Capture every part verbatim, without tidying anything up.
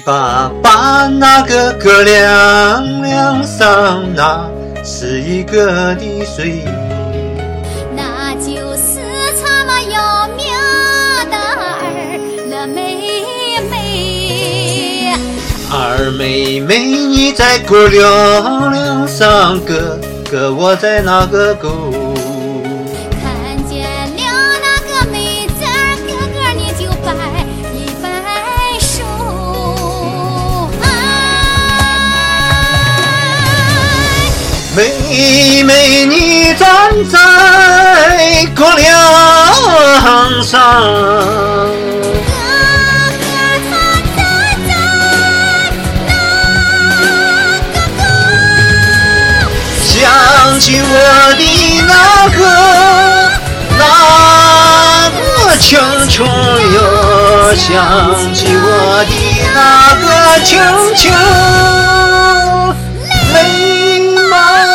爸把那个哥亮亮上，那是一个的水， 那就是咱们有名的二了妹妹。 二妹妹你在哥亮亮上，哥哥我在那个沟。妹妹你站在哥梁上， 哥哥他站在那个沟， 想起我的那个那个青春哟，想起我的那个青春泪满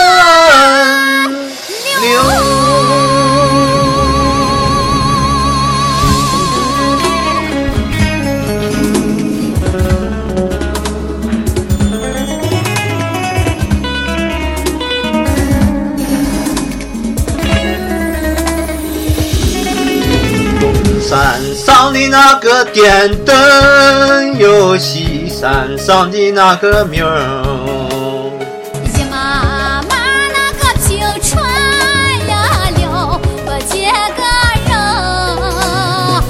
山上的那个电灯哟，西山上的那个苗儿， 一妈妈那个青春呀留我这个人。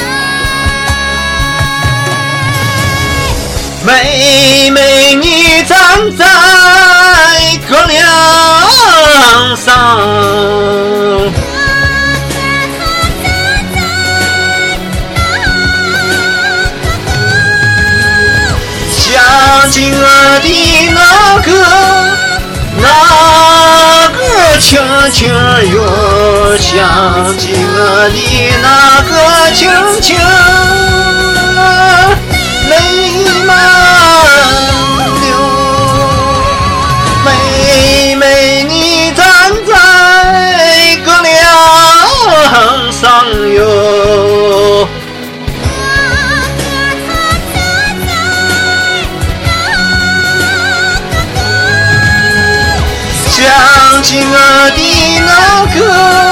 哎， 妹妹你站在哥梁上，想起我的那个那个青青哟，想起我的那个青青泪满流。妹妹你站在哥梁上哟，想起我的那个